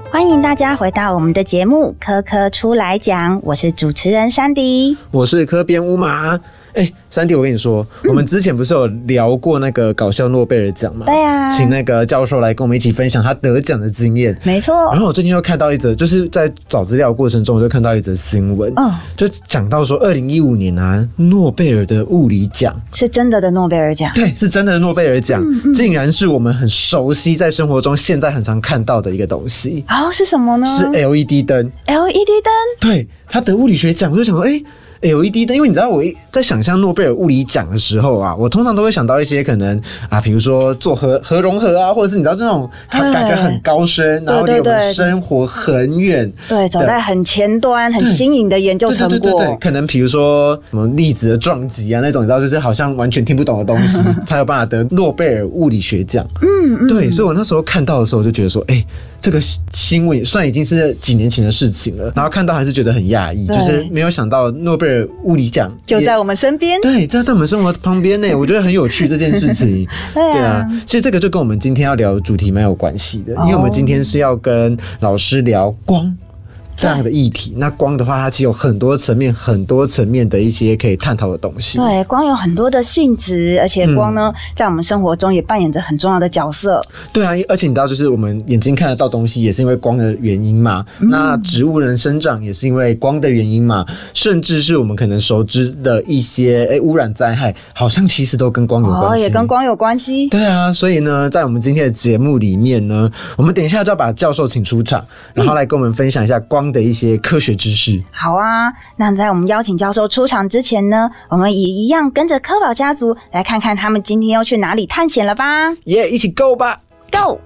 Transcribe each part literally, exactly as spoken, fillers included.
欢迎大家回到我们的节目科科出来讲，我是主持人珊迪， 我是科编乌马。哎、欸，珊迪，我跟你说、嗯，我们之前不是有聊过那个搞笑诺贝尔奖吗？ 对啊， 请那个教授来跟我们一起分享他得奖的经验。 没错。 然后我最近又看到一则，就是在找资料的过程中，我就看到一则新闻，嗯，就讲到说，二零一五年啊，诺贝尔的物理奖是真的的诺贝尔奖， 对，是真的的诺贝尔奖、嗯嗯，竟然是我们很熟悉，在生活中现在很常看到的一个东西。 哦，是什么呢？ 是 L E D 灯。 L E D 灯， 对，他得物理学奖，我就想说，哎、欸。L E D 灯，因为你知道我在想象诺贝尔物理奖的时候啊，我通常都会想到一些可能啊，比如说做核核融合啊，或者是你知道这种感觉很高深，然后离我们生活很远， 对，走在很前端、很新颖的研究成果。 对对对对对，可能比如说什么粒子的撞击啊那种，你知道就是好像完全听不懂的东西，才有办法得诺贝尔物理学奖。嗯嗯，对，所以我那时候看到的时候就觉得说，哎、欸，这个新闻虽然已经是几年前的事情了，然后看到还是觉得很讶异，就是没有想到诺贝尔物理奖就在我们身边， 对，就在我们生活旁边呢。我觉得很有趣这件事情。对, 啊对啊，其实这个就跟我们今天要聊的主题蛮有关系的，因为我们今天是要跟老师聊光这样的议题。那光的话，它其实有很多层面、很多层面的一些可以探讨的东西。 对，光有很多的性质，而且光呢、嗯，在我们生活中也扮演着很重要的角色。 对啊，而且你知道，就是我们眼睛看得到东西，也是因为光的原因嘛。嗯、那植物能生长，也是因为光的原因嘛。甚至是我们可能熟知的一些诶污染灾害，好像其实都跟光有关系。 哦，也跟光有关系。 对啊，所以呢，在我们今天的节目里面呢，我们等一下就要把教授请出场，然后来跟我们分享一下光的一些科学知识。 好啊，那在我们邀请教授出场之前呢，我们也一样跟着科宝家族来看看他们今天要去哪里探险了吧。 耶、yeah, 一起 go 吧 Go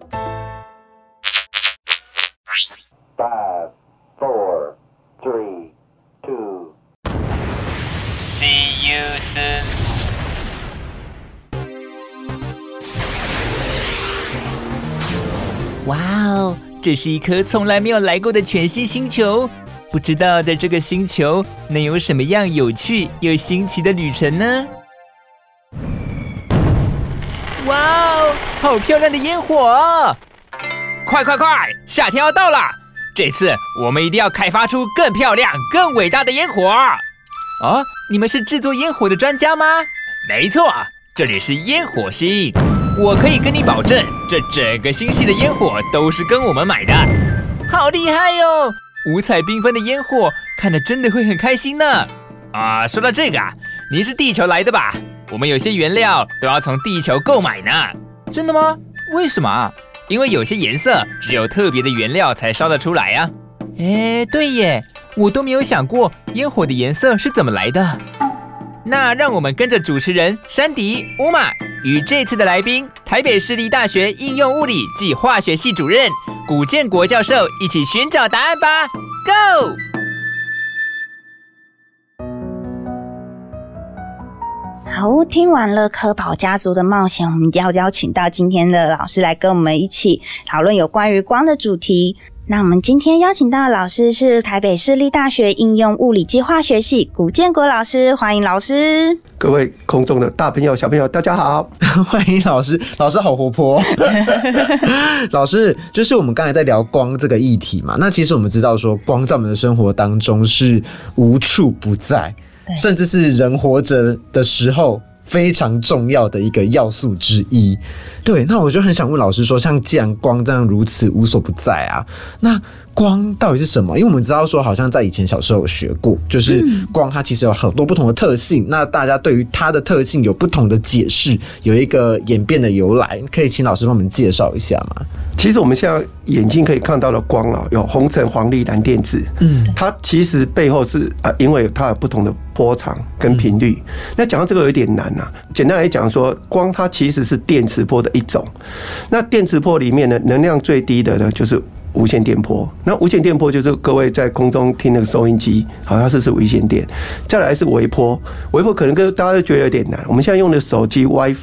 Five, four, three, two See you soon. 哇哦，这是一颗从来没有来过的全新星球，不知道在这个星球能有什么样有趣又新奇的旅程呢？哇哦，好漂亮的烟火啊！快快快，夏天要到了，这次我们一定要开发出更漂亮、更伟大的烟火。哦，你们是制作烟火的专家吗？没错，这里是烟火星，我可以跟你保证，这整个星系的烟火都是跟我们买的。好厉害哟！五彩缤纷的烟火，看得真的会很开心呢。啊，说到这个啊，你是地球来的吧？我们有些原料都要从地球购买呢。真的吗？为什么啊？因为有些颜色只有特别的原料才烧得出来啊。哎，对耶，我都没有想过烟火的颜色是怎么来的。那让我们跟着主持人珊迪、乌玛与这次的来宾台北市立大学应用物理暨化学系主任古建国教授一起寻找答案吧 ！Go！ 好，听完了科宝家族的冒险，我们要邀请到今天的老师来跟我们一起讨论有关于光的主题。那我们今天邀请到的老师是台北市立大学应用物理暨化学系古建国老师，欢迎老师。 各位空中的大朋友小朋友大家好。 欢迎老师，老师好活泼。老师，就是我们刚才在聊光这个议题嘛，那其实我们知道说光在我们的生活当中是无处不在，甚至是人活着的时候非常重要的一个要素之一。对，那我就很想问老师说，像既然光这样如此无所不在啊，那光到底是什么？因为我们知道说，好像在以前小时候有学过，就是光它其实有很多不同的特性，那大家对于它的特性有不同的解释，有一个演变的由来，可以请老师帮我们介绍一下吗？ 其实我们现在眼睛可以看到的光啊，有红橙黄绿蓝靛紫，嗯，它其实背后是啊，因为它有不同的波长跟频率。嗯、那讲到这个有点难啊，简单来讲说，光它其实是电磁波的一种。那电磁波里面呢，能量最低的呢就是无线电波。那无线电波就是各位在空中听那个收音机，好，它是是无线电。再来是微波，微波可能跟大家都觉得有点难。我们现在用的手机 WiFi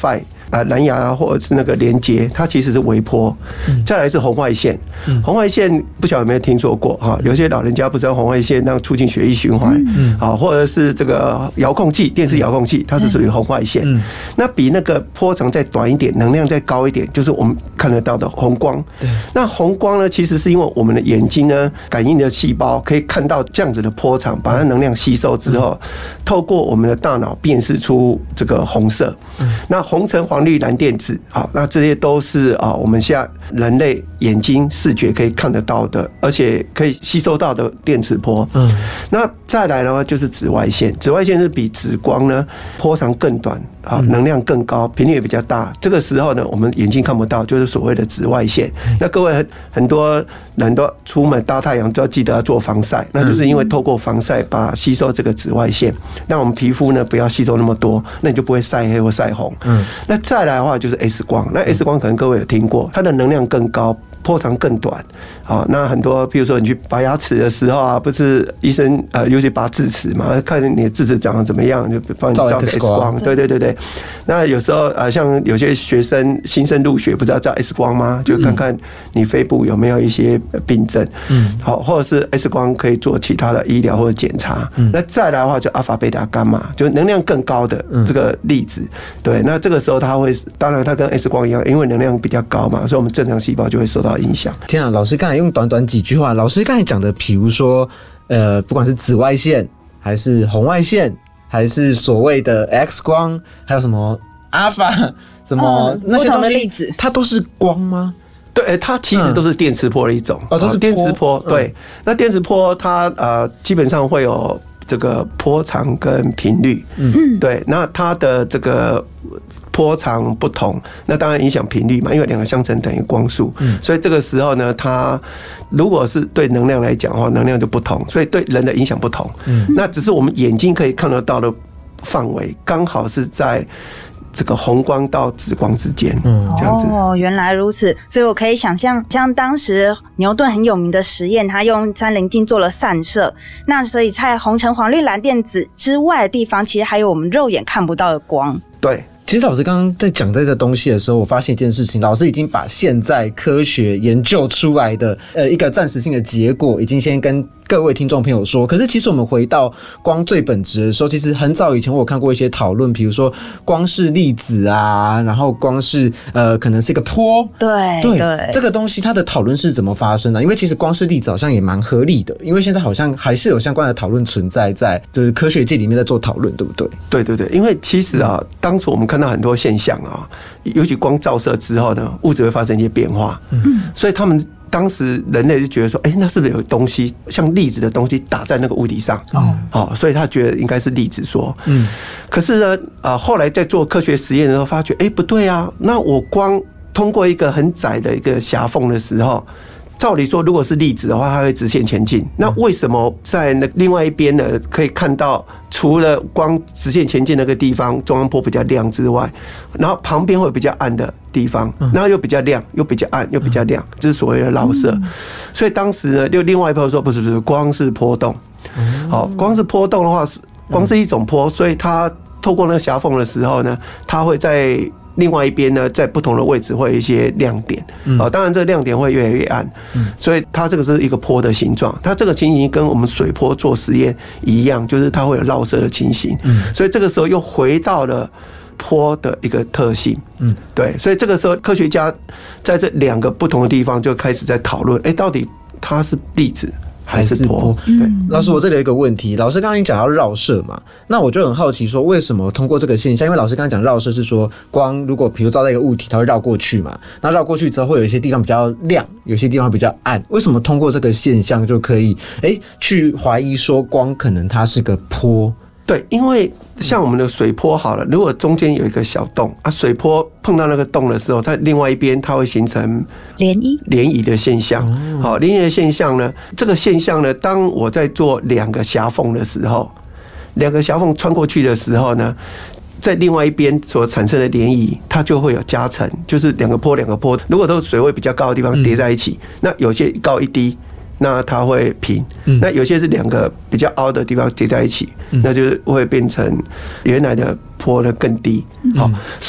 啊蓝牙或者是那个连接，它其实是微波。再来是红外线，红外线不晓得有没有听说过哈？有些老人家不知道红外线让促进血液循环，啊，或者是这个遥控器、电视遥控器，它是属于红外线。那比那个波长再短一点，能量再高一点，就是我们看得到的红光。那红光呢，其实是因为我们的眼睛呢，感应的细胞可以看到这样子的波长，把它能量吸收之后，透过我们的大脑辨识出这个红色。那红橙黄绿蓝靛紫，好，那这些都是啊，我们现在人类眼睛视觉可以看得到的，而且可以吸收到的电磁波。嗯，那再来的话就是紫外线，紫外线是比紫光呢波长更短，啊，能量更高，频率也比较大。这个时候呢，我们眼睛看不到，就是所谓的紫外线。那各位很很多人都出门大太阳都要记得要做防晒，那就是因为透过防晒把吸收这个紫外线，让我们皮肤呢不要吸收那么多，那你就不会晒黑或晒红。嗯，那再来的话就是 X 光，那 X 光可能各位有听过，它的能量更高，波长更短。好，那很多比如说你去拔牙齿的时候啊，不是医生呃尤其拔智齿嘛，看你的智齿长得怎么样，就帮你照个 X 光。对对对对。那有时候呃像有些学生新生入学不知道照 X 光吗？就看看你肺部有没有一些病症。嗯。好，或者是 X 光可以做其他的医疗或者检查。嗯。那再来的话就阿法贝塔伽马，就能量更高的这个粒子。对，那这个时候它会，当然它跟 X 光一样，因为能量比较高嘛，所以我们正常细胞就会受到影响。 天啊，老师刚才用短短几句话，老师刚才讲的，比如说，呃，不管是紫外线，还是红外线，还是所谓的 X 光，还有什么阿法，什么、嗯、那些东西，它都是光吗？ 对，它其实都是电磁波的一种。哦，都是电磁波。对，那电磁波它呃基本上会有这个波长跟频率。嗯，对，那它的这个波长不同，那当然影响频率嘛，因为两个相乘等于光速，嗯，所以这个时候呢，它如果是对能量来讲的话，能量就不同，所以对人的影响不同。嗯，那只是我们眼睛可以看得到的范围，刚好是在这个红光到紫光之间，嗯，这样子。 哦，原来如此，所以我可以想象，像当时牛顿很有名的实验，他用三棱镜做了散射，那所以在红橙黄绿蓝靛紫之外的地方，其实还有我们肉眼看不到的光。 对。 其实老师刚刚在讲这个东西的时候，我发现一件事情，老师已经把现在科学研究出来的呃一个暂时性的结果，已经先跟各位听众朋友说。可是其实我们回到光最本质的时候，其实很早以前我有看过一些讨论，比如说光是粒子啊，然后光是呃可能是一个波， 对对, 对这个东西它的讨论是怎么发生的？因为其实光是粒子好像也蛮合理的，因为现在好像还是有相关的讨论存在在就是科学界里面在做讨论，对不对？ 对对对，因为其实啊，当初我们看到很多现象啊，尤其光照射之后呢，物质会发生一些变化，嗯，所以他们当时人类就觉得说，哎、欸，那是不是有东西像粒子的东西打在那个物体上？哦，好，所以他觉得应该是粒子说，嗯，可是呢，啊，后来在做科学实验的时候，发觉，哎、欸，不对啊，那我光通过一个很窄的一个狭缝的时候。照理说，如果是粒子的话，它会直线前进。那为什么在那另外一边呢？可以看到，除了光直线前进那个地方中央波比较亮之外，然后旁边会有比较暗的地方，然后又比较亮，又比较暗，又比较亮，这是所谓的绕射。所以当时呢，就另外一派说，不是不是，光是波动。好，光是波动的话，光是一种波，所以它透过那个狭缝的时候呢，它会在。另外一边呢，在不同的位置会有一些亮点，哦，当然这个亮点会越来越暗，所以它这个是一个波的形状。它这个情形跟我们水波做实验一样，就是它会有绕射的情形，所以这个时候又回到了波的一个特性，嗯，对，所以这个时候科学家在这两个不同的地方就开始在讨论，哎，到底它是粒子。还是波？对， 老师，我这里有一个问题。老师刚刚讲到绕射嘛，那我就很好奇说，为什么通过这个现象？因为老师刚刚讲绕射是说，光如果比如照在一个物体，它会绕过去嘛，那绕过去之后会有一些地方比较亮，有些地方比较暗。为什么通过这个现象就可以，哎、欸，去怀疑说光可能它是个波？ 对，因为像我们的水波好了，如果中间有一个小洞啊，水波碰到那个洞的时候，在另外一边它会形成涟漪涟漪的现象。好，涟漪的现象呢，这个现象呢，当我在做两个狭缝的时候，两个狭缝穿过去的时候呢，在另外一边所产生的涟漪，它就会有加成，就是两个波两个波，如果都水位比较高的地方叠在一起，嗯、那有些一高一低。那它会平，那有些是两个比较凹的地方叠在一起，那就会变成原来的波呢更低。好，所以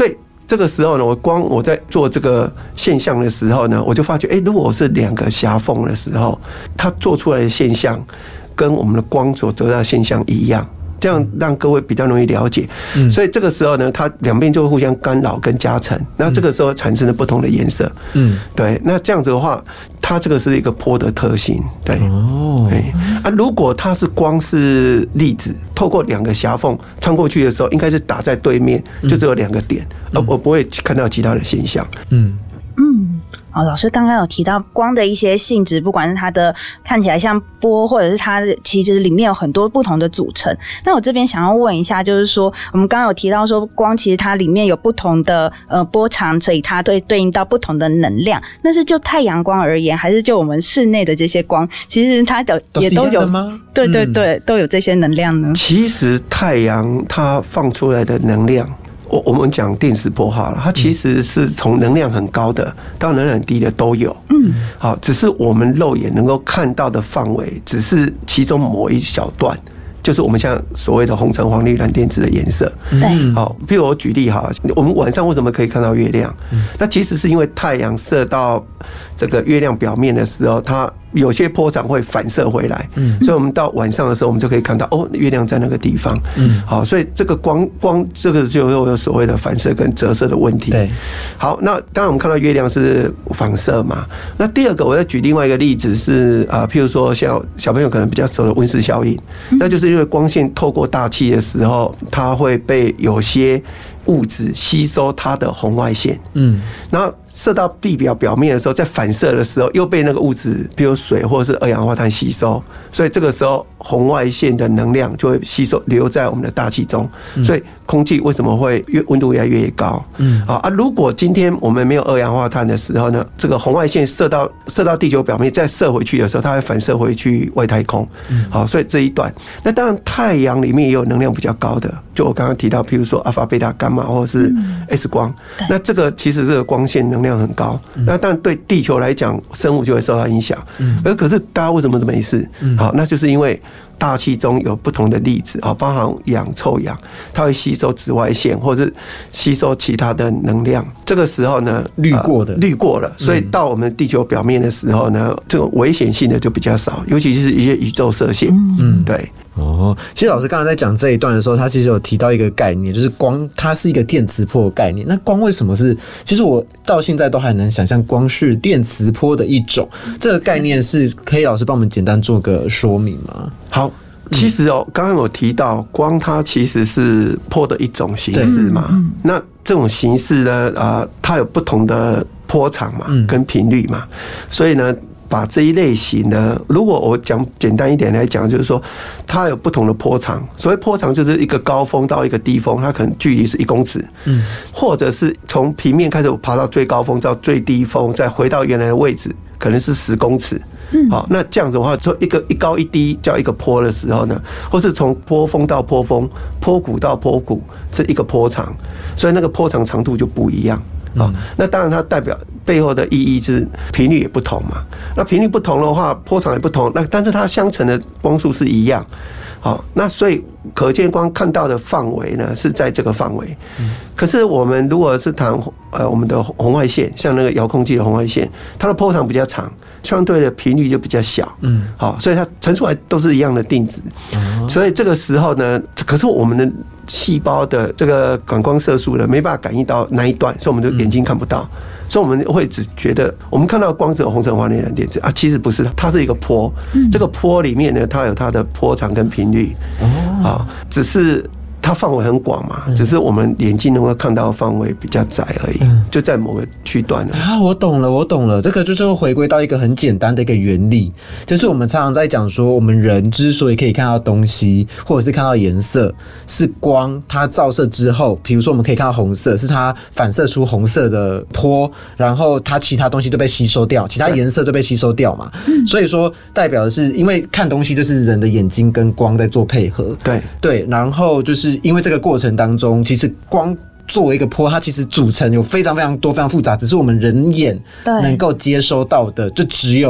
这个时候呢，我光我在做这个现象的时候呢，我就发觉，哎、欸，如果是两个狭缝的时候，它做出来的现象跟我们的光所得到的现象一样。这样让各位比较容易了解，嗯、所以这个时候呢，它两边就会互相干扰跟加成，那这个时候产生了不同的颜色，嗯，对，那这样子的话，它这个是一个波的特性，对，哦，对啊，如果它是光是粒子透过两个狭缝穿过去的时候，应该是打在对面，就只有两个点，而、嗯、我不会看到其他的现象，嗯。 嗯，哦，老师刚刚有提到光的一些性质，不管是它的看起来像波，或者是它其实里面有很多不同的组成。那我这边想要问一下，就是说我们刚刚有提到说光其实它里面有不同的呃波长，所以它对对应到不同的能量。那是就太阳光而言，还是就我们室内的这些光，其实它的也都有吗？对对对、嗯，都有这些能量呢？ 其实太阳它放出来的能量。我我们讲电磁波好了，它其实是从能量很高的到能量很低的都有。嗯，好，只是我们肉眼能够看到的范围，只是其中某一小段，就是我们像所谓的红橙黄绿蓝靛紫的颜色。对，好，譬如我举例哈，我们晚上为什么可以看到月亮？那其实是因为太阳射到这个月亮表面的时候，它有些波长会反射回来，嗯，所以我们到晚上的时候，我们就可以看到哦，月亮在那个地方，嗯，好，所以这个光光这个就有所谓的反射跟折射的问题。对，好，那当然我们看到月亮是反射嘛。那第二个，我再举另外一个例子是啊，譬如说像小朋友可能比较熟的温室效应，那就是因为光线透过大气的时候，它会被有些物质吸收它的红外线，嗯，然后射到地表表面的时候，在反射的时候又被那个物质，比如水或者是二氧化碳吸收，所以这个时候红外线的能量就会吸收留在我们的大气中，所以空气为什么会越温度越来越高？嗯，啊，如果今天我们没有二氧化碳的时候呢，这个红外线射到射到地球表面再射回去的时候，它会反射回去外太空。好，所以这一段，那当然太阳里面也有能量比较高的，就我刚刚提到，譬如说阿法、贝塔、伽马或者是 X 光，那这个其实这个光线能量量很高，那但对地球来讲，生物就会受到影响。而可是大家为什么没事？好，那就是因为大气中有不同的粒子啊，包含氧、臭氧，它会吸收紫外线或者吸收其他的能量。这个时候呢， 滤过的， 滤过了，所以到我们地球表面的时候呢，这种危险性的就比较少，尤其是一些宇宙射线。嗯，对。 哦，其实老师刚才在讲这一段的时候，他其实有提到一个概念，就是光，它是一个电磁波的概念。那光为什么是？其实我到现在都还能想象光是电磁波的一种。这个概念是可以老师帮我们简单做个说明吗？ 好，其实哦，刚刚有提到光，它其实是波的一种形式嘛。那这种形式呢，呃，它有不同的波长嘛，跟频率嘛，所以呢。把这一类型的，如果我讲简单一点来讲，就是说它有不同的波长。所谓波长就是一个高峰到一个低峰，它可能距离是一公尺，嗯，或者是从平面开始爬到最高峰到最低峰，再回到原来的位置，可能是十公尺。嗯，好，那这样子的话，说一个一高一低叫一个坡的时候呢，或是从坡峰到坡峰、坡谷到坡谷，是一个坡长，所以那个坡长长度就不一样。好，那当然它代表背后的意义是频率也不同嘛。那频率不同的话，波长也不同，那但是它相乘的光速是一样。好，那所以可见光看到的范围呢是在这个范围。可是我们如果是谈呃我们的红外线，像那个遥控器的红外线，它的波长比较长，相对的频率就比较小。嗯，好，所以它乘出来都是一样的定值。所以这个时候呢，可是我们的细胞的这个感光色素呢，没办法感应到那一段，所以我们的眼睛看不到。所以我们会只觉得我们看到光只有红橙黄绿蓝靛紫啊，其实不是，它是一个波。这个波里面呢，它有它的波长跟频率。哦，只是它范围很广嘛，只是我们眼睛能够看到的范围比较窄而已，就在某个区段啊。我懂了，我懂了，这个就是会回归到一个很简单的一个原理，就是我们常常在讲说，我们人之所以可以看到东西，或者是看到颜色，是光它照射之后，比如说我们可以看到红色，是它反射出红色的波，然后它其他东西都被吸收掉，其他颜色都被吸收掉嘛。所以说，代表的是因为看东西就是人的眼睛跟光在做配合， 对对，然后就是因为这个过程当中，其实光作为一个波，它其实组成有非常非常多、非常复杂，只是我们人眼能够接收到的，就只有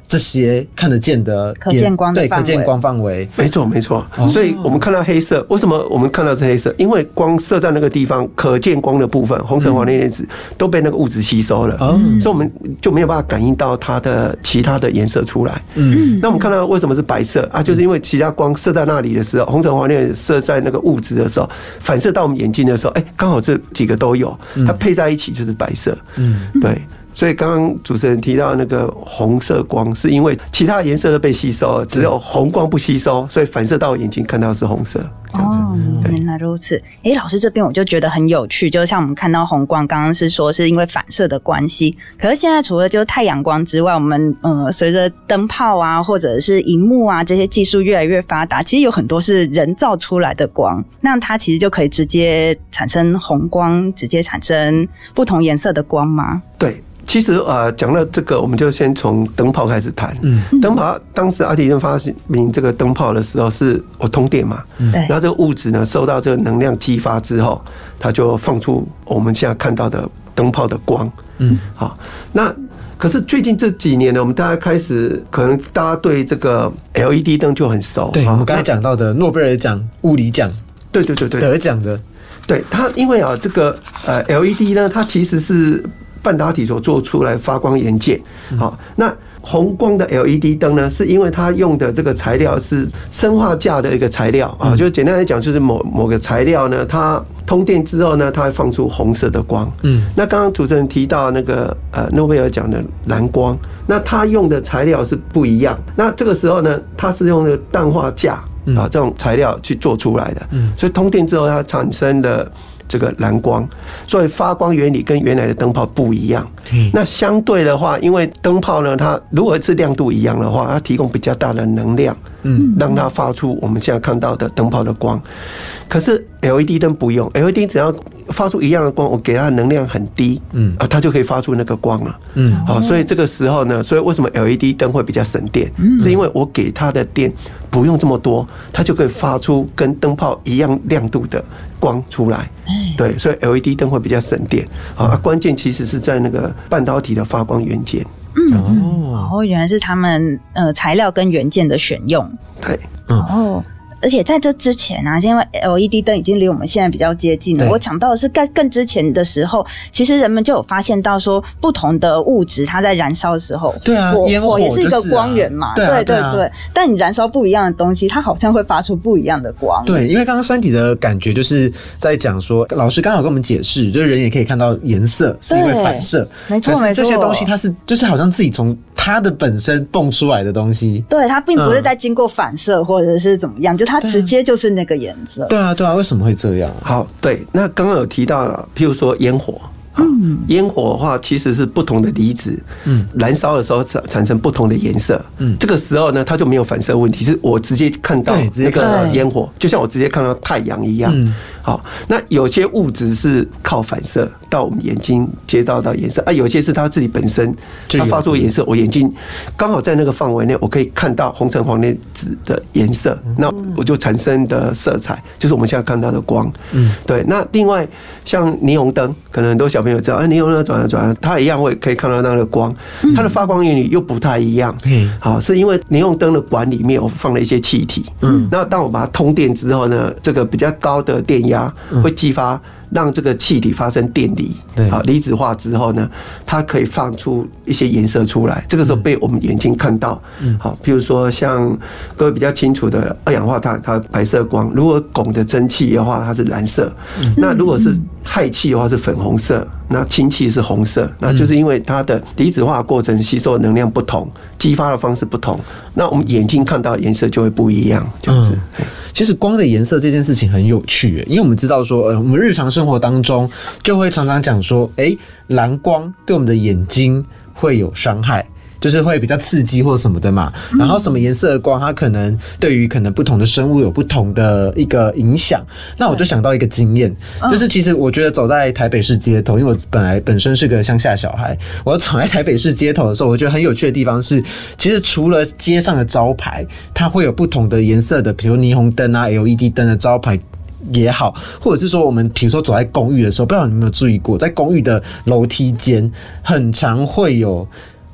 这些看得见的可见光的范围， 对可见光范围， 没错没错。所以我们看到黑色，为什么我们看到是黑色？因为光射在那个地方，可见光的部分，红橙黄绿蓝紫都被那个物质吸收了，嗯，所以我们就没有办法感应到它的其他的颜色出来。嗯，那我们看到为什么是白色啊？就是因为其他光射在那里的时候，红橙黄绿射在那个物质的时候，反射到我们眼睛的时候，哎，刚好这几个都有，它配在一起就是白色。嗯，对。所以刚刚主持人提到那个红色光，是因为其他颜色都被吸收了，只有红光不吸收，所以反射到眼睛看到是红色。 哦，原来如此。哎、欸，老师这边我就觉得很有趣，就像我们看到红光，刚刚是说是因为反射的关系，可是现在除了就是太阳光之外，我们呃随着灯泡啊或者是萤幕啊这些技术越来越发达，其实有很多是人造出来的光，那它其实就可以直接产生红光，直接产生不同颜色的光吗？ 对。其实呃，讲到这个，我们就先从灯泡开始谈。嗯，灯泡当时阿提森发明这个灯泡的时候，是我通电嘛，嗯，然后这个物质呢受到这个能量激发之后，它就放出我们现在看到的灯泡的光。嗯，好，那可是最近这几年呢，我们大家开始可能大家对这个 L E D 灯就很熟。 对，我们刚才讲到的诺贝尔奖物理奖， 对对对对， 得奖的。 对它，因为啊，这个呃 L E D 呢，它其实是半导体所做出来发光元件。好，那红光的 L E D 灯呢，是因为它用的这个材料是砷化镓的一个材料啊，就简单来讲，就是某某个材料呢，它通电之后呢，它会放出红色的光。嗯，那刚刚主持人提到那个呃诺贝尔奖的蓝光，那它用的材料是不一样。那这个时候呢，它是用的氮化镓啊这种材料去做出来的。嗯，所以通电之后，它产生的这个蓝光，所以发光原理跟原来的灯泡不一样。嗯，那相对的话，因为灯泡呢，它如果是亮度一样的话，它提供比较大的能量，嗯，让它发出我们现在看到的灯泡的光。可是 L E D 灯不用 ，L E D 只要发出一样的光，我给它的能量很低，嗯啊，它就可以发出那个光了，嗯，好，所以这个时候呢，所以为什么 L E D 灯会比较省电？是因为我给它的电不用这么多，它就可以发出跟灯泡一样亮度的光出来，对，所以 L E D 灯会比较省电啊。关键其实是在那个半导体的发光元件。 嗯，哦，原来是他们呃材料跟元件的选用。 对， 哦。而且在这之前啊，因为 L E D 灯已经离我们现在比较接近了。我讲到的是更更之前的时候，其实人们就有发现到说，不同的物质它在燃烧的时候， 对啊， 火火也是一个光源嘛， 对对对对。但你燃烧不一样的东西，它好像会发出不一样的光。 对，因为刚刚酸体的感觉就是在讲说，老师刚好跟我们解释，就是人也可以看到颜色是因为反射， 没错没错。 这些东西它是就是好像自己从它的本身蹦出来的东西， 对，它并不是在经过反射或者是怎么样，就它直接就是。是那个颜色， 对啊，对啊，为什么会这样？ 好，对，那刚刚有提到了，譬如说烟火，嗯，烟火的话其实是不同的离子，嗯，燃烧的时候产生不同的颜色，嗯，这个时候呢，它就没有反射问题，是我直接看到那个烟火，就像我直接看到太阳一样。嗯，好，那有些物质是靠反射到我们眼睛接照到颜色啊，有些是它自己本身它发出颜色，我眼睛刚好在那个范围内，我可以看到红橙黄绿紫的颜色，那我就产生的色彩就是我们现在看到的光。嗯，对。那另外像霓虹灯，可能很多小朋友知道，哎，霓虹灯转了转了，它一样会可以看到那个光，它的发光原理又不太一样。嗯，好，是因为霓虹灯的管里面我放了一些气体，嗯，那当我把它通电之后呢，这个比较高的电压会激发，让这个气体发生电离，好，离子化之后呢，它可以放出一些颜色出来。这个时候被我们眼睛看到，好，譬如说像各位比较清楚的二氧化碳，它白色光；如果汞的蒸汽的话，它是蓝色；那如果是氦气的话是粉红色，那氢气是红色。那就是因为它的离子化过程吸收的能量不同，激发的方式不同，那我们眼睛看到的颜色就会不一样，这样子。嗯， 其实光的颜色这件事情很有趣，因为我们知道说，呃，我们日常生活当中就会常常讲说，哎、欸，蓝光对我们的眼睛会有伤害。就是会比较刺激或什么的嘛，然后什么颜色的光，它可能对于可能不同的生物有不同的一个影响。那我就想到一个经验，就是其实我觉得走在台北市街头，因为我本来本身是个乡下小孩，我走在台北市街头的时候，我觉得很有趣的地方是，其实除了街上的招牌，它会有不同的颜色的，比如霓虹灯啊、L E D 灯的招牌。也好，或者是说我们比如说走在公寓的时候，不知道你有没有注意过，在公寓的楼梯间很常会有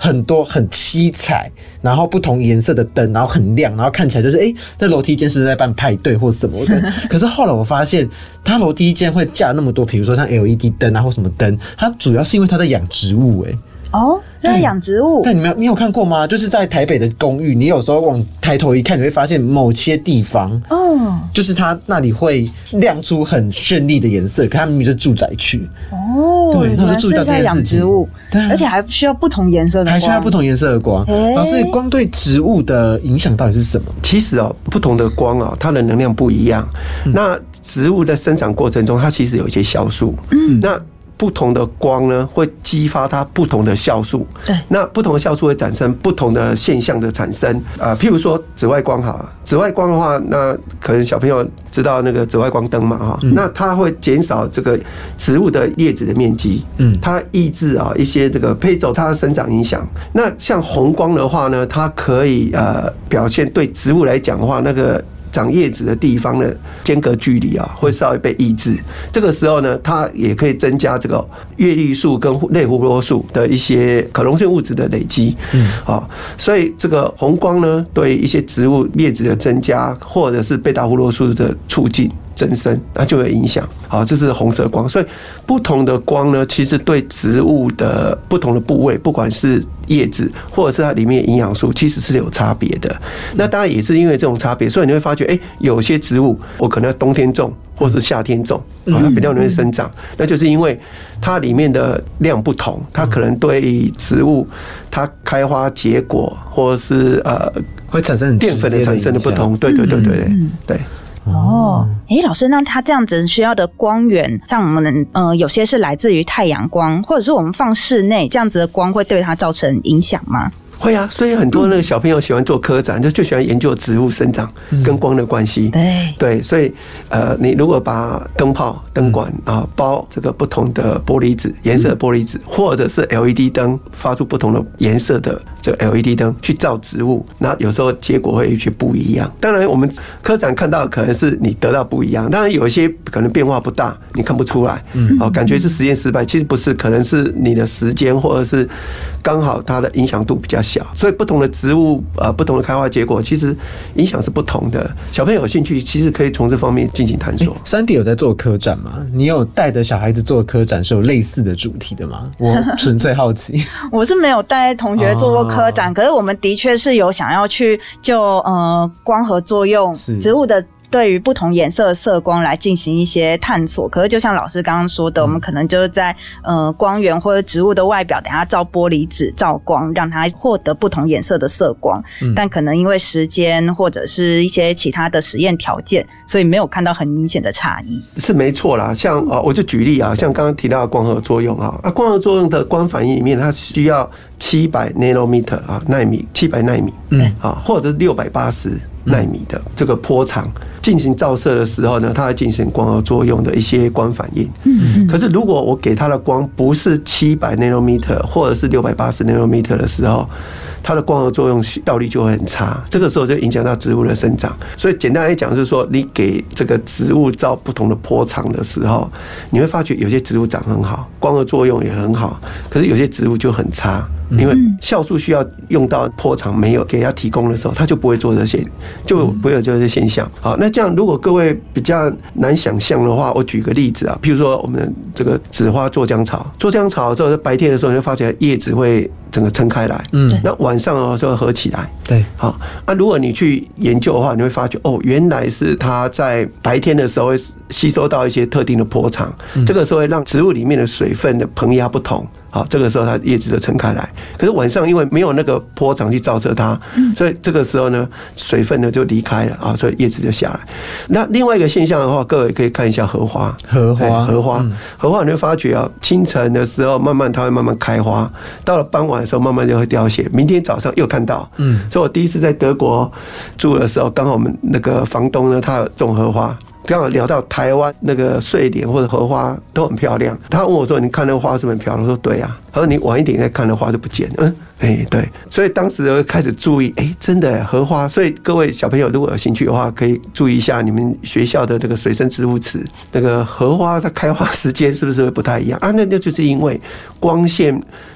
很多很七彩，然后不同颜色的灯，然后很亮，然后看起来就是哎，那楼梯间是不是在办派对或什么的？可是后来我发现，它楼梯间会架那么多，比如说像 L E D 灯啊或什么灯，它主要是因为它在养植物哎、欸。 哦，在养植物。 对，你有你有看过吗？就是在台北的公寓，你有时候往抬头一看，你会发现某些地方，哦，就是它那里会亮出很绚丽的颜色，可它明明就是住宅区。 哦， 对，那就注意到这件事情。 植物，对、啊，而且还需要不同颜色的光， 还需要不同颜色的光。欸、老师，光对植物的影响到底是什么？ 其实哦，不同的光啊、哦，它的能量不一样。嗯、那植物的生长过程中，它其实有一些酵素。嗯，那不同的光呢，会激发它不同的酵素。对，那不同的酵素会产生不同的现象的产生。啊、呃，譬如说紫外光哈，紫外光的话，那可能小朋友知道那个紫外光灯嘛哈，嗯、那它会减少这个植物的叶子的面积，嗯，它抑制啊一些这个配种它的生长影响。那像红光的话呢，它可以呃表现对植物来讲的话，那个长叶子的地方的间隔距离啊，会稍微被抑制。这个时候呢，它也可以增加这个叶绿素跟类胡萝素的一些可溶性物质的累积。嗯，好，所以这个红光呢，对一些植物叶子的增加，或者是贝塔胡萝素的促进增生，那就有影响。好，这是红色光。所以不同的光呢，其实对植物的不同的部位，不管是叶子或者是它里面的营养素，其实是有差别的。那当然也是因为这种差别，所以你会发觉，哎、欸，有些植物我可能要冬天种，或者是夏天种，啊，它比较容易生长。那就是因为它里面的量不同，它可能对植物它开花结果，或者是呃会产生淀粉的产生的不同。对对对对对对。 哦，哎、欸，老师，那他这样子需要的光源，像我们呃有些是来自于太阳光，或者是我们放室内这样子的光，会对它造成影响吗？ 会啊，所以很多那个小朋友喜欢做科展，就就喜欢研究植物生长跟光的关系。对对，所以呃，你如果把灯泡、灯管啊包这个不同的玻璃纸颜色的玻璃纸，或者是 L E D 灯发出不同的颜色的这个 L E D 灯去照植物，那有时候结果会有些不一样。当然，我们科展看到的可能是你得到不一样，当然有一些可能变化不大，你看不出来，嗯，哦，感觉是实验失败，其实不是，可能是你的时间或者是刚好它的影响度比较小。所以不同的植物呃，不同的开花结果，其实影响是不同的。小朋友有兴趣，其实可以从这方面进行探索。 珊迪有在做科展吗？你有带着小孩子做科展是有类似的主题的吗？我纯粹好奇。 我是没有带同学做过科展，哦、可是我们的确是有想要去就呃光合作用植物的。对于不同颜色的色光来进行一些探索，可是就像老师刚刚说的，我们可能就是在呃光源或者植物的外表，等下照玻璃纸照光，让它获得不同颜色的色光。嗯、但可能因为时间或者是一些其他的实验条件，所以没有看到很明显的差异。 是没错啦，像啊，我就举例啊，像刚刚提到的光合作用啊，啊，光合作用的光反应里面，它需要七百 nanometer 啊，纳米，七百纳米，嗯，啊，或者是六百八十纳米的这个波长。进行照射的时候呢，它会进行光合作用的一些光反应。嗯，可是如果我给它的光不是七百 nanometer 或者是六百八十 nanometer 的时候，它的光合作用效率就会很差，这个时候就影响到植物的生长。所以简单来讲，就是说你给这个植物照不同的波长的时候，你会发觉有些植物长很好，光合作用也很好，可是有些植物就很差，因为酵素需要用到波长没有给它提供的时候，它就不会做这些，就不会有这些现象。好，那这样如果各位比较难想象的话，我举个例子啊，譬如说我们这个紫花酢浆草，酢浆草之后白天的时候，你会发觉叶子会整个撑开来，嗯，那晚上的时候合起来，对，好，那如果你去研究的话，你会发觉哦，原来是它在白天的时候会吸收到一些特定的波长，这个时候会让植物里面的水分的膨压不同。好，这个时候它叶子就撑开来。可是晚上因为没有那个波长去照射它，所以这个时候呢，水分呢就离开了啊，所以叶子就下来。那另外一个现象的话，各位可以看一下荷花， 荷花， 荷花，荷花，你会发觉啊，清晨的时候慢慢它会慢慢开花，到了傍晚的时候慢慢就会凋谢。明天早上又看到，嗯，所以我第一次在德国住的时候，刚好我们那个房东呢，他有种荷花。刚好聊到台湾那个睡莲或者荷花都很漂亮，他问我说：“你看那个花是不是很漂亮？”我说：“对啊。”他说：“你晚一点再看的花就不见了。”嗯，哎、欸，对，所以当时就开始注意，哎、欸，真的荷花。所以各位小朋友如果有兴趣的话，可以注意一下你们学校的这个水生植物池，那个荷花它开花时间是不是会不太一样啊？那那就是因为光线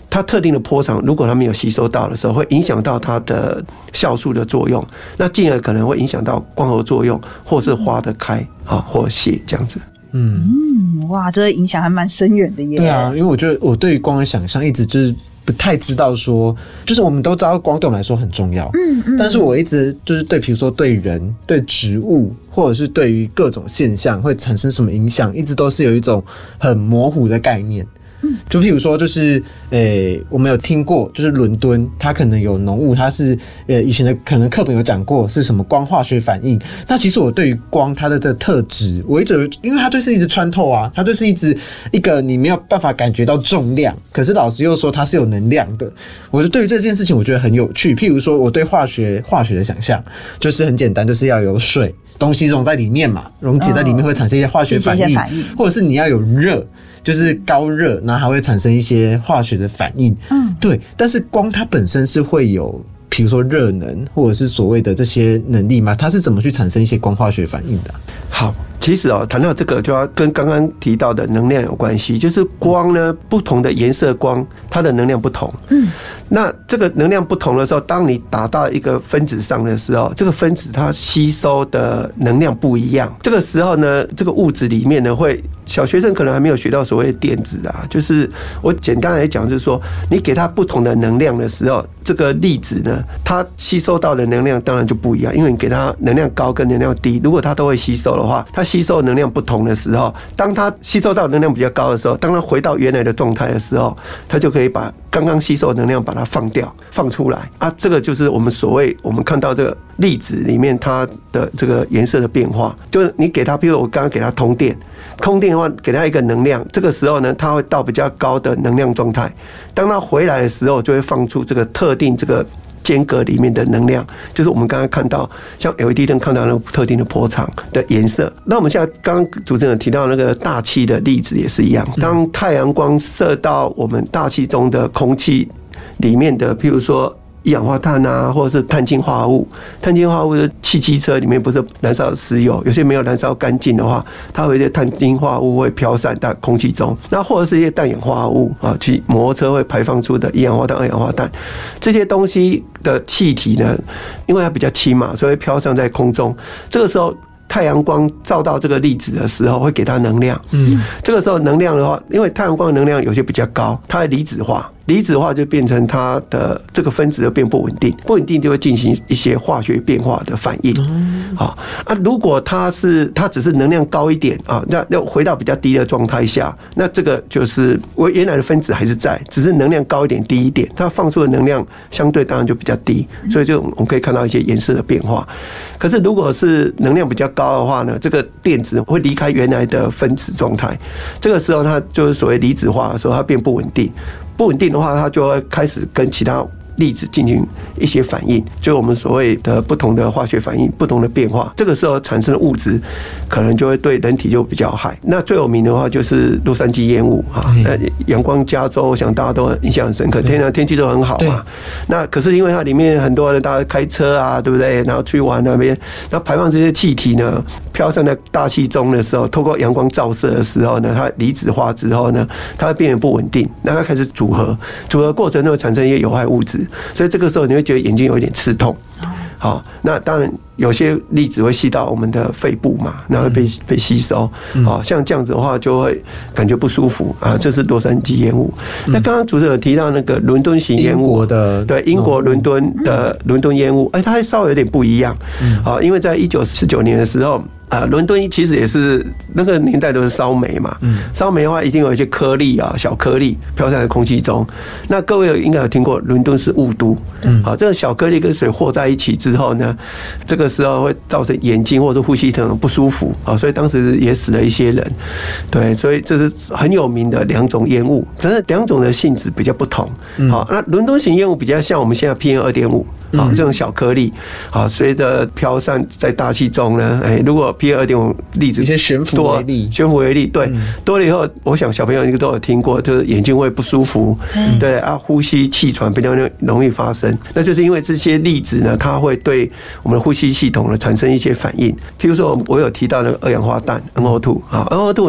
它特定的波长，如果它没有吸收到的时候，会影响到它的酵素的作用，那进而可能会影响到光合作用，或是花的开啊或谢这样子。 嗯嗯，哇，这个影响还蛮深远的耶。 对啊，因为我觉得我对于光的想象一直就是不太知道说，就是我们都知道光对我们来说很重要，嗯嗯，但是我一直就是对，比如说对人、对植物，或者是对于各种现象会产生什么影响，一直都是有一种很模糊的概念。就譬如说，就是诶、欸，我们有听过，就是伦敦，它可能有浓雾，它是呃以前的可能课本有讲过是什么光化学反应。那其实我对于光它的这个特质，我一直因为它就是一直穿透啊，它就是一直一个你没有办法感觉到重量，可是老师又说它是有能量的。我就对于这件事情，我觉得很有趣。譬如说，我对化学化学的想象就是很简单，就是要有水。东西溶在里面嘛，溶解在里面会产生一些化学反应，嗯、或者是你要有热，就是高热，然后还会产生一些化学的反应。嗯，对。但是光它本身是会有，比如说热能，或者是所谓的这些能力嘛，它是怎么去产生一些光化学反应的、啊？ 好，其实哦，谈到这个就要跟刚刚提到的能量有关系，就是光呢，不同的颜色光，它的能量不同。嗯。那这个能量不同的时候，当你打到一个分子上的时候，这个分子它吸收的能量不一样。这个时候呢，这个物质里面呢，会小学生可能还没有学到所谓的电子啊，就是我简单来讲，就是说你给它不同的能量的时候，这个粒子呢，它吸收到的能量当然就不一样，因为你给它能量高跟能量低，如果它都会吸收的话，它吸收能量不同的时候，当它吸收到能量比较高的时候，当它回到原来的状态的时候，它就可以把刚刚吸收的能量把它放掉，放出来啊。这个就是我们所谓我们看到这个粒子里面它的这个颜色的变化，就是你给它，比如我刚刚给它通电，通电的话给它一个能量，这个时候呢，它会到比较高的能量状态，当它回来的时候，就会放出这个特定这个间隔里面的能量，就是我们刚刚看到像 L E D 灯看到那个特定的波长的颜色。那我们现在刚刚主持人提到那个大气的粒子也是一样，当太阳光射到我们大气中的空气里面的，譬如说一氧化碳啊，或者是碳氢化合物。碳氢化合物的汽机车里面不是燃烧石油，有些没有燃烧干净的话，它有一些碳氢化合物会飘散到空气中。那或者是一些氮氧化合物啊，骑摩托车会排放出的一氧化碳、二氧化碳这些东西的气体呢，因为它比较轻嘛，所以会飘散在空中。这个时候太阳光照到这个粒子的时候，会给它能量。嗯，这个时候能量的话，因为太阳光的能量有些比较高，它会离子化。离子化就变成它的这个分子就变不稳定，不稳定就会进行一些化学变化的反应。好啊，如果它是它只是能量高一点啊，那要回到比较低的状态下，那这个就是我原来的分子还是在，只是能量高一点低一点，它放出的能量相对当然就比较低，所以就我们可以看到一些颜色的变化。可是如果是能量比较高的话呢，这个电子会离开原来的分子状态，这个时候它就是所谓离子化的时候，它变不稳定。不稳定的话，它就会开始跟其他粒子进行一些反应，就是我们所谓的不同的化学反应、不同的变化。这个时候产生的物质，可能就会对人体就比较害。那最有名的话就是洛杉矶烟雾啊，阳光加州，我想大家都印象很深刻，天然天气都很好嘛。那可是因为它里面很多人大家开车啊，对不对？然后去玩那边，然后排放这些气体呢，飘散在大气中的时候，透过阳光照射的时候呢，它离子化之后呢，它会变得不稳定，那它开始组合，组合过程中会产生一些有害物质。所以这个时候你会觉得眼睛有一点刺痛，好，那当然有些粒子会吸到我们的肺部嘛，然后被被吸收，好，像这样子的话就会感觉不舒服啊。这是洛杉矶烟雾。那刚刚主持人有提到那个伦敦型烟雾的，对，英国伦敦的伦敦烟雾，哎，它还稍微有点不一样，啊，因为在一九四九年的时候。啊，伦敦其实也是那个年代都是烧煤嘛，烧煤的话一定有一些颗粒啊，小颗粒飘散在空气中。那各位应该有听过伦敦是雾都，好，这个小颗粒跟水和在一起之后呢，这个时候会造成眼睛或者呼吸等不舒服啊，所以当时也死了一些人。对，所以这是很有名的两种烟雾，但是两种的性质比较不同。好，那伦敦型烟雾比较像我们现在 P M 二点五。啊，这种小颗粒，啊，随着飘散在大气中呢，哎，如果 P M 二点五 粒子一些悬浮微粒， 悬浮微粒，对，多了以后，我想小朋友应该都有听过，就是眼睛会不舒服，对啊，呼吸气喘比较容易发生，那就是因为这些粒子呢，它会对我们的呼吸系统呢产生一些反应，譬如说我有提到那个二氧化氮 N O 二 啊 ，N O 二 你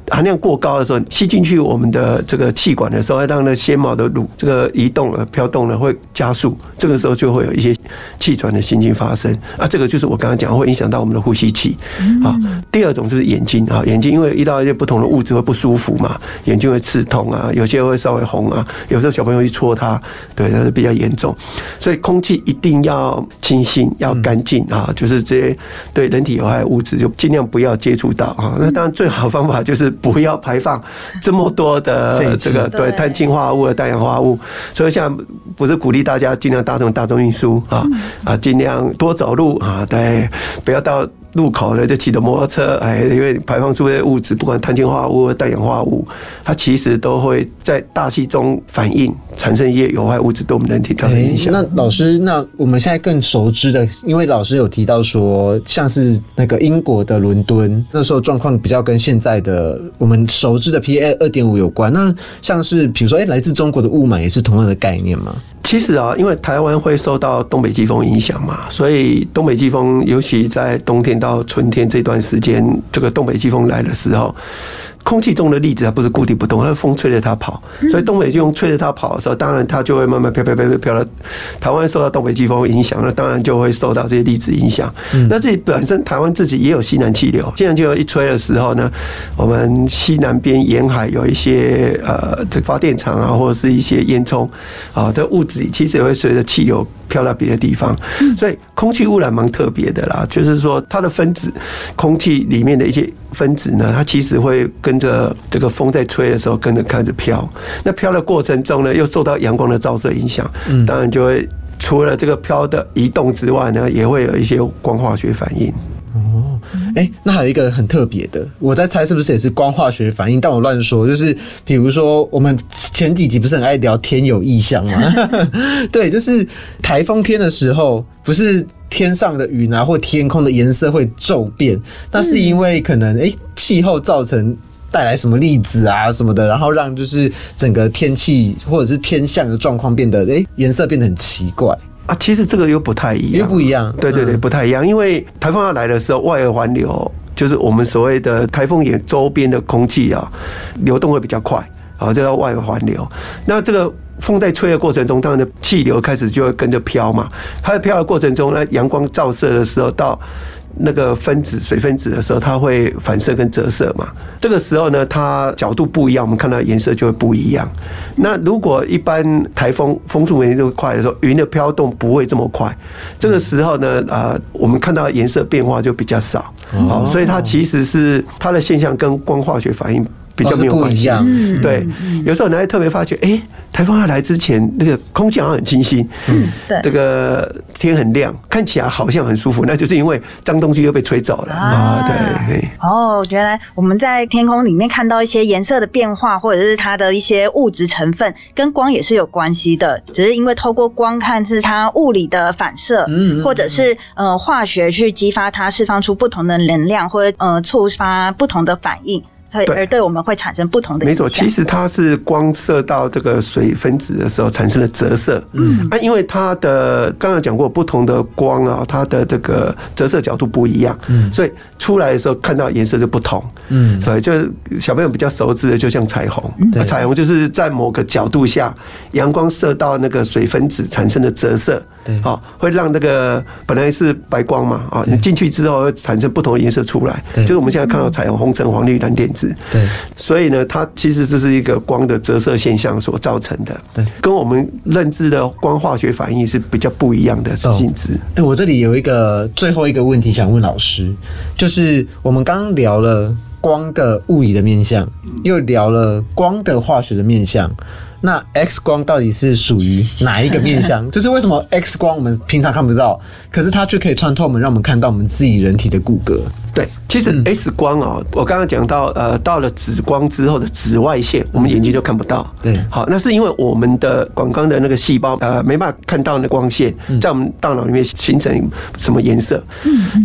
含量过高的时候，吸进去我们的这个气管的时候，会让那纤毛的乳这个移动了、飘动了，会加速。这个时候就会有一些气喘的情形发生啊。这个就是我刚刚讲会影响到我们的呼吸器啊。第二种就是眼睛啊，眼睛因为遇到一些不同的物质会不舒服嘛，眼睛会刺痛啊，有些会稍微红啊，有时候小朋友去戳它，对，那是比较严重。所以空气一定要清新、要干净啊，就是这些对人体有害的物质就尽量不要接触到啊。那当然最好的方法就是不要排放这么多的这个对碳氢化合物和氮氧化合物。所以现在不是鼓励大家尽量搭乘大众运输啊啊，尽量多走路啊，对，不要到路口呢就骑着摩托车，哎，因为排放出的物质，不管碳氢化合物或氮氧化合物，它其实都会在大气中反应，产生一些有害物质，对我们人体造成影响。 那老师，那我们现在更熟知的，因为老师有提到说，像是那个英国的伦敦那时候状况比较跟现在的我们熟知的 P M 二点五 有关。那像是比如说，哎、欸，来自中国的雾霾也是同样的概念吗？ 其实啊，因为台湾会受到东北季风影响嘛，所以东北季风，尤其在冬天到春天这段时间，这个东北季风来的时候，空气中的粒子它不是固定不动，它是风吹着它跑，所以东北季风吹着它跑的时候，当然它就会慢慢飘飘飘飘飘到台湾，受到东北季风影响，那当然就会受到这些粒子影响。那这本身台湾自己也有西南气流，西南气流一吹的时候呢，我们西南边沿海有一些呃这发电厂啊，或者是一些烟囱啊的物质，其实也会随着气流飘到别的地方，所以空气污染蛮特别的啦。就是说，它的分子，空气里面的一些分子呢，它其实会跟着这个风在吹的时候，跟着开始飘。那飘的过程中呢，又受到阳光的照射影响，当然就会除了这个飘的移动之外呢，也会有一些光化学反应。 哦，哎、欸，那还有一个很特别的，我在猜是不是也是光化学反应？但我乱说，就是比如说我们前几集不是很爱聊天有异象吗？对，就是台风天的时候，不是天上的云啊，或天空的颜色会骤变，那是因为可能哎气候造成。带来什么粒子啊什么的，然后让就是整个天气或者是天象的状况变得哎颜色变得很奇怪啊。其实这个又不太一样， 又不一样。 对对对，不太一样，因为台风要来的时候，外围环流就是我们所谓的台风眼周边的空气啊，流动会比较快，啊，这叫外围环流。那这个风在吹的过程中，当然的气流开始就会跟着飘嘛。它在飘的过程中，那阳光照射的时候到。那个分子水分子的时候，它会反射跟折射嘛。这个时候呢，它角度不一样，我们看到颜色就会不一样。那如果一般台风风速没这么快的时候，云的飘动不会这么快。这个时候呢，呃，我们看到颜色变化就比较少。好，所以它其实是它的现象跟光化学反应比较没有关系。对，有时候你还特别发觉，哎、欸，台风要来之前，那个空气好像很清新，嗯，对，这个天很亮，看起来好像很舒服，那就是因为脏东西又被吹走了啊。对， 哦，原来我们在天空里面看到一些颜色的变化，或者是它的一些物质成分，跟光也是有关系的，只是因为透过光看是它物理的反射，嗯，或者是呃化学去激发它释放出不同的能量，或者呃触发不同的反应。而对我们会产生不同的影响。 没错，其实它是光射到这个水分子的时候产生了折射。嗯啊，因为它的刚刚讲过，不同的光啊，它的这个折射角度不一样，嗯，所以出来的时候看到颜色就不同。嗯，所以就是小朋友比较熟知的，就像彩虹，嗯、彩虹就是在某个角度下，阳光射到那个水分子产生的折射。对，好，会让那个本来是白光嘛，啊，你进去之后会产生不同的颜色出来，就是我们现在看到彩虹，红橙黄绿蓝靛紫。对，所以呢，它其实这是一个光的折射现象所造成的，对，跟我们认知的光化学反应是比较不一样的性质。 哎、哦欸，我这里有一个最后一个问题想问老师，就是我们刚刚聊了光的物理的面向，又聊了光的化学的面向。那 X 光到底是属于哪一个面向？就是为什么 X 光我们平常看不到，可是它却可以穿透我们，让我们看到我们自己人体的骨骼？ 对，其实 X 光哦、喔，我刚刚讲到，呃，到了紫光之后的紫外线，我们眼睛就看不到。对，好，那是因为我们的管光的那个细胞，呃，没办法看到那光线，在我们大脑里面形成什么颜色。嗯，那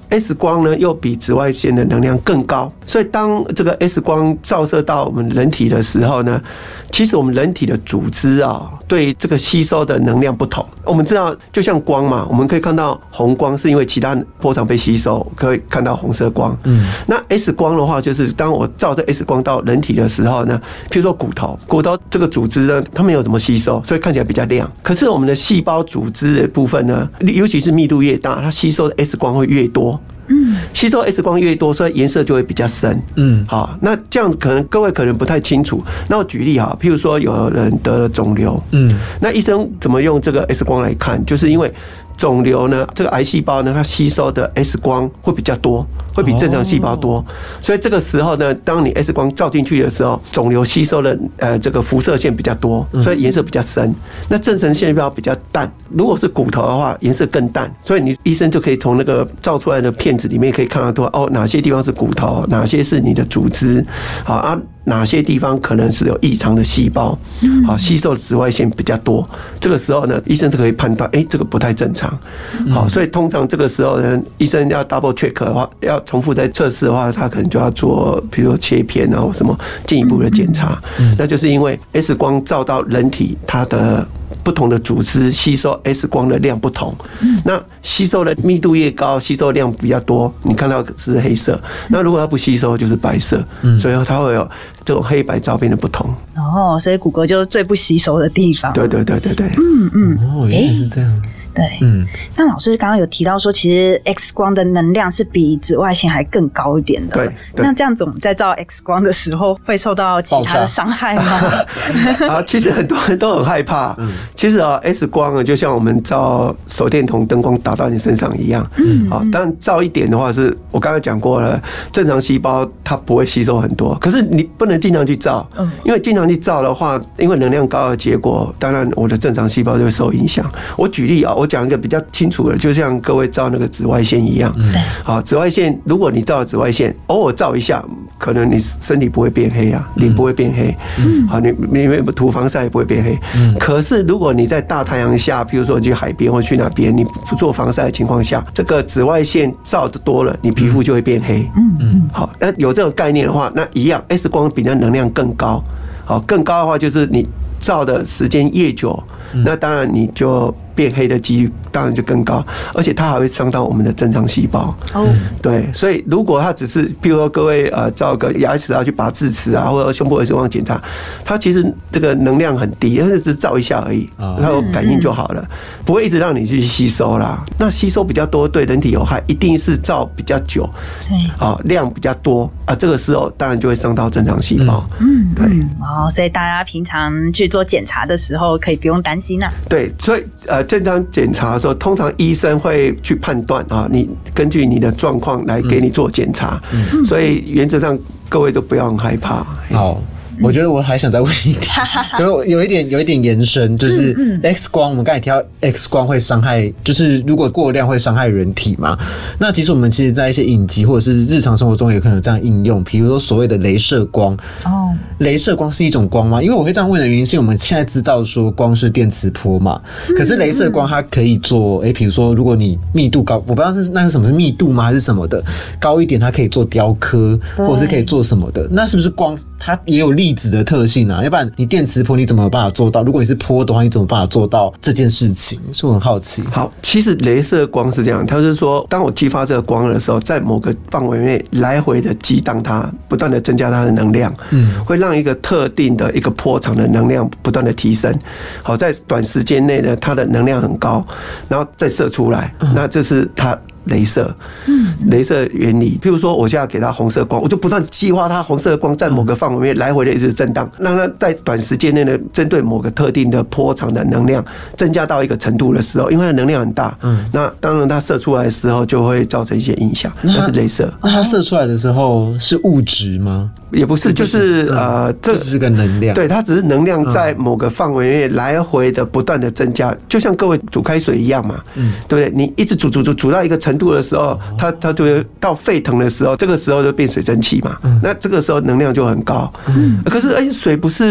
X 光呢又比紫外线的能量更高，所以当这个 X 光照射到我们人体的时候呢，其实我们人体的组织啊，对这个吸收的能量不同。我们知道，就像光嘛，我们可以看到红光是因为其他波长被吸收，可以看到红色光。嗯，那 X 光的话，就是当我照这 X 光到人体的时候呢，譬如说骨头，骨头这个组织呢，它没有怎么吸收，所以看起来比较亮。可是我们的细胞组织的部分呢，尤其是密度越大，它吸收的 X 光会越多。嗯，吸收 X 光越多，所以颜色就会比较深。嗯，好，那这样可能各位可能不太清楚。那我举例哈，譬如说有人得了肿瘤，嗯，那医生怎么用这个 X 光来看？就是因为肿瘤呢，这个癌细胞呢，它吸收的 X 光会比较多，会比正常细胞多，所以这个时候呢，当你 X 光照进去的时候，肿瘤吸收的呃这个辐射线比较多，所以颜色比较深。那正常细胞比较淡，如果是骨头的话，颜色更淡，所以你医生就可以从那个照出来的片子里面可以看到多哦，哪些地方是骨头，哪些是你的组织，好啊。哪些地方可能是有异常的细胞，好吸收的紫外线比较多，这个时候呢，医生就可以判断，哎、欸，这个不太正常，好，所以通常这个时候呢，医生要 double check 的话，要重复再测试的话，他可能就要做，比如说切片啊或什么进一步的检查，那就是因为 X 光照到人体，它的不同的组织吸收 X 光的量不同，那吸收的密度越高，吸收量比较多，你看到是黑色，那如果它不吸收就是白色，所以它会有这种黑白照片的不同。 哦，所以骨骼就是最不吸收的地方。 对对对对对。 嗯嗯。 哦，原来是这样。 对，嗯，那老师刚刚有提到说，其实 X 光的能量是比紫外线还更高一点的。 对， 那这样子我们在照 X 光的时候，会受到其他的伤害吗？ 啊，其实很多人都很害怕。嗯、其实啊 ，X 光啊，就像我们照手电筒灯光打到你身上一样。嗯，好，但照一点的话是，是我刚才讲过了，正常细胞它不会吸收很多，可是你不能经常去照，嗯，因为经常去照的话，因为能量高的结果，当然我的正常细胞就会受影响。我举例啊。我讲一个比较清楚的，就像各位照那个紫外线一样。对，好，紫外线，如果你照了紫外线，偶尔照一下，可能你身体不会变黑啊，脸不会变黑。嗯，好，你你涂防晒也不会变黑。嗯，可是如果你在大太阳下，比如说你去海边或去哪边，你不做防晒的情况下，这个紫外线照的多了，你皮肤就会变黑。嗯嗯，好，那有这种概念的话，那一样 ，X 光比那能量更高。好，更高的话就是你照的时间越久，那当然你就变黑的几率当然就更高，而且它还会伤到我们的正常细胞。哦，对，所以如果它只是，譬如说各位呃照个牙齿要去拔智齿啊，或者胸部 X 光检查，它其实这个能量很低，它只是照一下而已，它有感应就好了，不会一直让你去吸收啦。那吸收比较多对人体有害，一定是照比较久，对，啊量比较多啊，这个时候当然就会伤到正常细胞。嗯，对， 哦，所以大家平常去做检查的时候可以不用担心啊。 对，所以呃。正常检查的时候，通常医生会去判断啊，你根据你的状况来给你做检查，嗯、所以原则上各位都不要很害怕。 好。我觉得我还想再问一点，就有一点有一点延伸，就是 X 光，我们刚才提到 X 光会伤害，就是如果过量会伤害人体嘛。那其实我们其实在一些影集或者是日常生活中也可能有这样应用，比如说所谓的雷射光。哦，雷射光是一种光吗？因为我会这样问的原因是我们现在知道说光是电磁波嘛，可是雷射光它可以做，哎，比如说如果你密度高，我不知道是那是什么是密度吗还是什么的高一点，它可以做雕刻，或者是可以做什么的，那是不是光它也有粒子的特性啊？要不然你电磁波你怎么有办法做到？如果你是波的话，你怎么办法做到这件事情？所以我很好奇。 好，其实雷射光是这样，它是说，当我激发这个光的时候，在某个范围内来回的激荡它，不断的增加它的能量，嗯，会让一个特定的一个波长的能量不断的提升。好，在短时间内呢，它的能量很高，然后再射出来，那这是它。雷射，嗯，雷射原理，譬如说，我现在给它红色光，我就不断激发它红色光在某个范围内来回的一直震荡，让它在短时间内呢，针对某个特定的波长的能量增加到一个程度的时候，因为它能量很大，嗯，那当然它射出来的时候就会造成一些影响，那是雷射。 那它射出来的时候是物质吗？ 也不是，就是呃， 这只是个能量， 对，它只是能量在某个范围内来回的不断的增加，就像各位煮开水一样嘛，嗯，对不对？你一直煮煮煮煮到一个程度的时候，它它就会到沸腾的时候，这个时候就变水蒸气嘛，那这个时候能量就很高。可是哎，水不是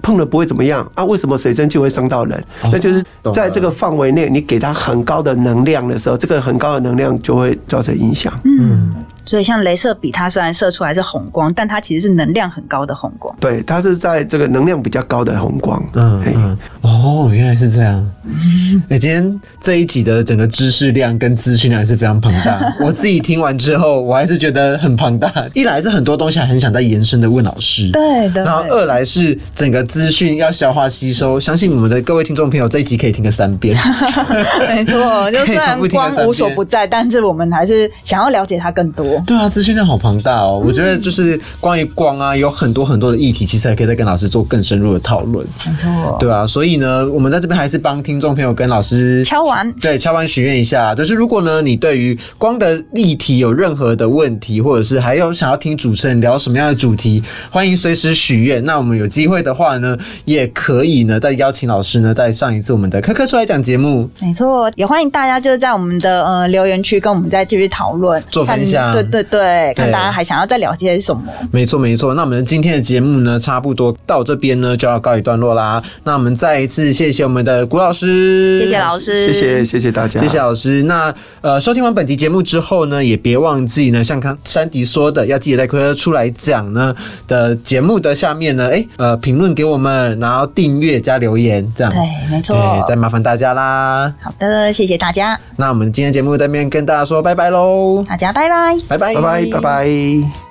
碰了不会怎么样啊？为什么水蒸气会伤到人？ 哦、 那就是在这个范围内，你给它很高的能量的时候，这个很高的能量就会造成影响。 嗯，所以像雷射笔，它虽然射出来是红光，但它其实是能量很高的红光。 对，它是在这个能量比较高的红光。 嗯嗯，哦，原来是这样。哎、欸，今天这一集的整个知识量跟资讯量也是非常庞大。我自己听完之后，我还是觉得很庞大。一来是很多东西还很想再延伸的问老师， 对对。 然后二来是整个资讯要消化吸收，相信我们的各位听众朋友这一集可以听个三遍。 没错，就虽然光无所不在，但是我们还是想要了解它更多。 对啊，资讯量好庞大哦。嗯、我觉得就是关于光啊，有很多很多的议题，其实还可以再跟老师做更深入的讨论。 没错， 对啊，所以呢，我们在这边还是帮听众朋友跟老师敲完， 对，敲完许愿一下。就是如果呢，你对于光的议题有任何的问题，或者是还有想要听主持人聊什么样的主题，欢迎随时许愿。那我们有机会的话呢，也可以呢再邀请老师呢再上一次我们的科科出来讲节目。 没错，也欢迎大家就是在我们的呃留言区跟我们再继续讨论做分享。 对对对，看大家还想要再了解什么。 没错没错，那我们今天的节目呢，差不多到这边呢就要告一段落啦。那我们再一次谢谢我们的古老师， 谢谢老师， 谢谢谢谢大家， 谢谢老师。那呃，收听完本集节目之后呢，也别忘记呢，像刚珊迪说的，要记得在科科出来讲呢的节目的下面呢，哎呃评论给我们，然后订阅加留言，这样对，没错， 对，再麻烦大家啦。 好的，谢谢大家。 那我们今天节目在这边跟大家说拜拜喽， 大家拜拜， 拜拜， 拜拜，拜拜。